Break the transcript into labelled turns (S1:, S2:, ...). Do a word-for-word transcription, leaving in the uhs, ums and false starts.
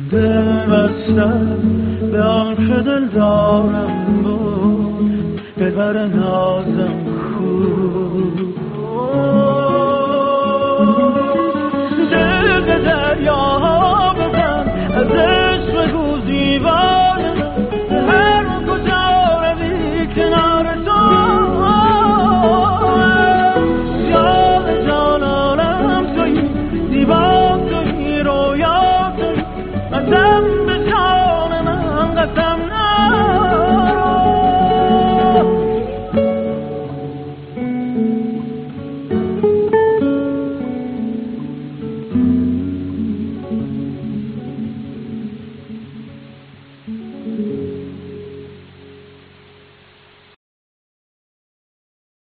S1: دل بستم به آن که دل دارم بود دلبر نازم کو